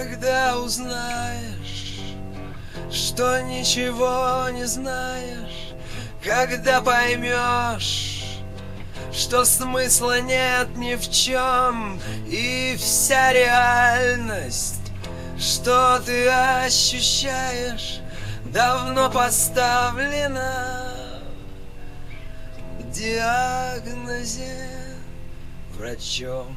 Когда узнаешь, что ничего не знаешь, когда поймешь, что смысла нет ни в чем, и вся реальность, что ты ощущаешь, давно поставлена в диагнозе врачом.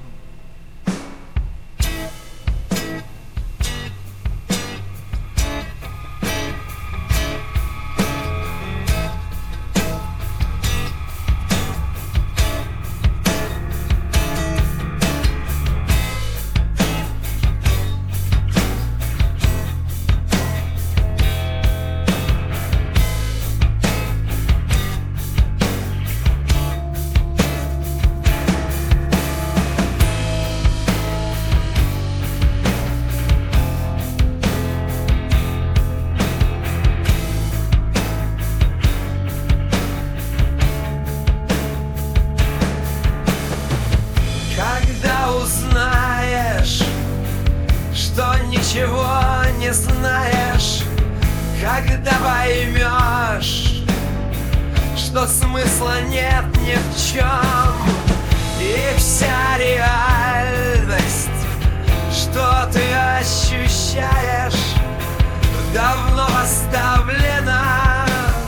Когда узнаешь, что ничего не знаешь, когда поймешь, что смысла нет ни в чем, и вся реальность, что ты ощущаешь, давно поставлена.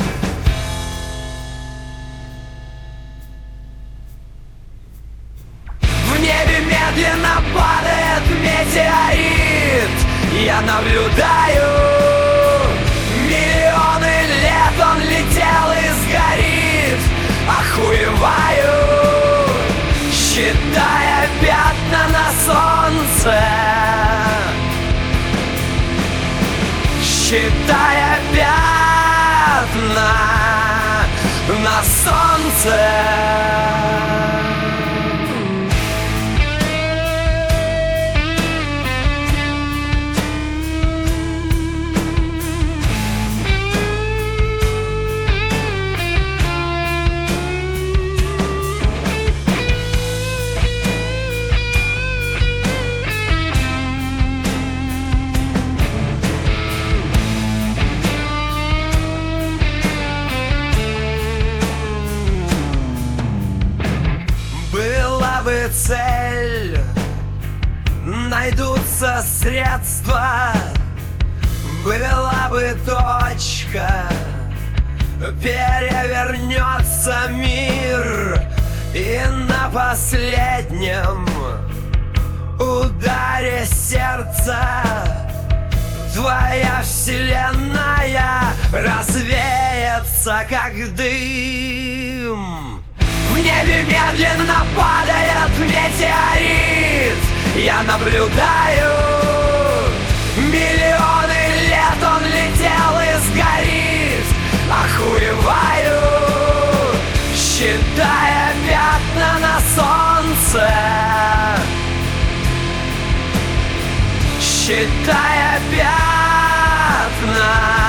В небе медленно падает метеорит. Я наблюдаю, миллионы лет он летел и сгорит. Охуеваю, считая пятна на солнце, считая пятна на солнце. Была бы цель, найдутся средства, была бы точка, перевернется мир, и на последнем ударе сердца твоя вселенная развеется, как дым. В небе медленно падает метеорит. Я наблюдаю, миллионы лет он летел и сгорит. Охуеваю, считая пятна на солнце, считая пятна